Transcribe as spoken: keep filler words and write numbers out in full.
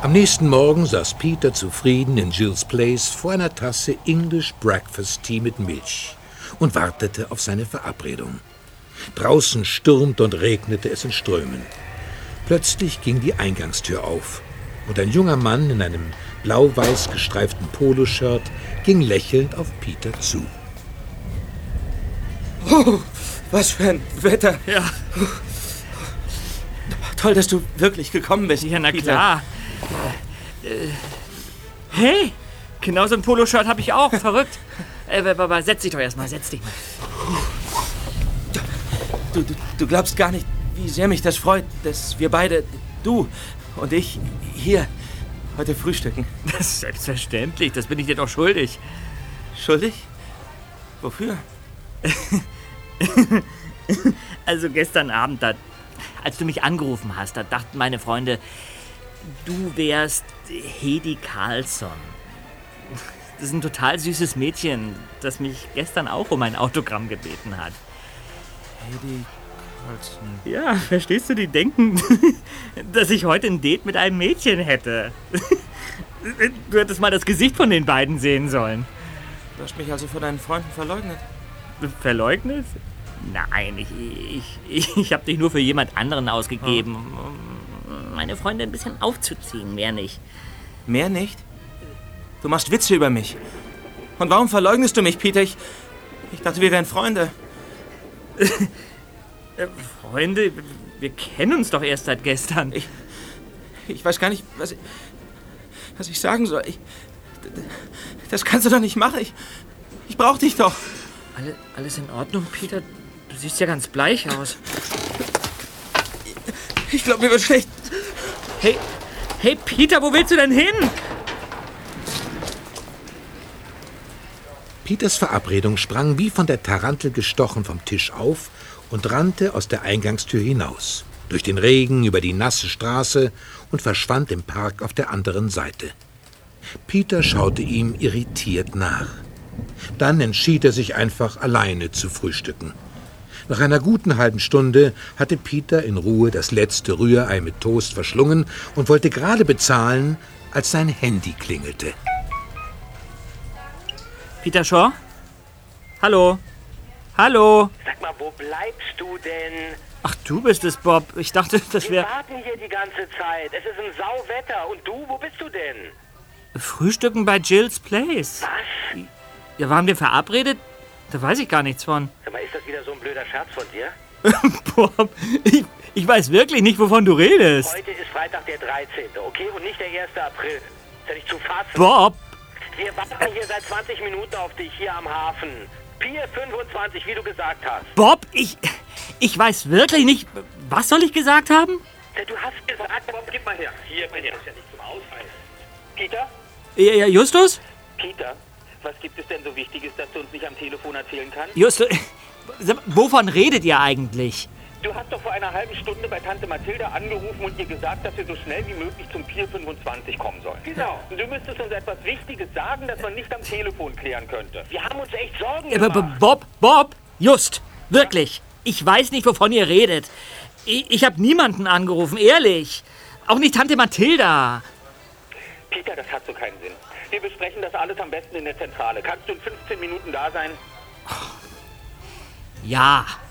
Am nächsten Morgen saß Peter zufrieden in Jill's Place vor einer Tasse English Breakfast Tea mit Milch und wartete auf seine Verabredung. Draußen stürmte und regnete es in Strömen. Plötzlich ging die Eingangstür auf und ein junger Mann in einem blau-weiß gestreiften Poloshirt ging lächelnd auf Peter zu. Oh, was für ein Wetter. Ja. Toll, dass du wirklich gekommen bist. Ja, na Peter. klar. Äh, hey, genau so ein Poloshirt habe ich auch. Verrückt. Äh, aber setz dich doch erstmal, setz dich mal. Du, du, du glaubst gar nicht, wie sehr mich das freut, dass wir beide, du und ich, hier heute frühstücken. Das ist selbstverständlich, das bin ich dir doch schuldig. Schuldig? Wofür? Also gestern Abend, da, als du mich angerufen hast, da dachten meine Freunde, du wärst Hedi Carlson. Das ist ein total süßes Mädchen, das mich gestern auch um ein Autogramm gebeten hat. Hedi Carlson. Ja, verstehst du, die denken, dass ich heute ein Date mit einem Mädchen hätte. Du hättest mal das Gesicht von den beiden sehen sollen. Du hast mich also vor deinen Freunden verleugnet? Verleugnet? Nein, ich, ich, ich, ich habe dich nur für jemand anderen ausgegeben, um meine Freunde ein bisschen aufzuziehen, mehr nicht. Mehr nicht? Du machst Witze über mich. Und warum verleugnest du mich, Peter? Ich, ich dachte, wir wären Freunde. Freunde? Wir kennen uns doch erst seit gestern. Ich, ich weiß gar nicht, was ich, was ich sagen soll. Ich, das kannst du doch nicht machen. Ich, ich brauch dich doch. Alle, alles in Ordnung, Peter? Du siehst ja ganz bleich aus. Ich glaube, mir wird schlecht. Hey, hey, Peter, wo willst du denn hin? Peters Verabredung sprang wie von der Tarantel gestochen vom Tisch auf und rannte aus der Eingangstür hinaus, durch den Regen, über die nasse Straße und verschwand im Park auf der anderen Seite. Peter schaute ihm irritiert nach. Dann entschied er sich einfach, alleine zu frühstücken. Nach einer guten halben Stunde hatte Peter in Ruhe das letzte Rührei mit Toast verschlungen und wollte gerade bezahlen, als sein Handy klingelte. Peter Shaw? Hallo? Hallo? Sag mal, wo bleibst du denn? Ach, du bist es, Bob. Ich dachte, das Wir wäre... warten hier die ganze Zeit. Es ist ein Sauwetter. Und du, wo bist du denn? Frühstücken bei Jill's Place. Was? Ja, waren wir verabredet? Da weiß ich gar nichts von. Sag mal, ist das wieder so ein blöder Scherz von dir? Bob, ich, ich weiß wirklich nicht, wovon du redest. Heute ist Freitag der dreizehnte, okay? Und nicht der erste April. Ist ja nicht zu fassen. Bob! Wir warten hier seit zwanzig Minuten auf dich hier am Hafen. Pier fünfundzwanzig, wie du gesagt hast. Bob, ich... Ich weiß wirklich nicht... Was soll ich gesagt haben? Ja, du hast gesagt, Bob, gib mal her. Hier, mal her. Das ist ja nicht zum Ausfallen. Peter? Ja, ja, Justus? Peter? Was gibt es denn so Wichtiges, dass du uns nicht am Telefon erzählen kannst? Justus... Wovon redet ihr eigentlich? Du hast doch vor einer halben Stunde bei Tante Mathilda angerufen und ihr gesagt, dass wir so schnell wie möglich zum Pier fünfundzwanzig kommen sollen. Genau. Und du müsstest uns etwas Wichtiges sagen, das man nicht am Telefon klären könnte. Wir haben uns echt Sorgen Aber gemacht. Bob, Bob, Just, wirklich. Ich weiß nicht, wovon ihr redet. Ich, ich habe niemanden angerufen, ehrlich. Auch nicht Tante Mathilda. Peter, das hat so keinen Sinn. Wir besprechen das alles am besten in der Zentrale. Kannst du in fünfzehn Minuten da sein? Ja.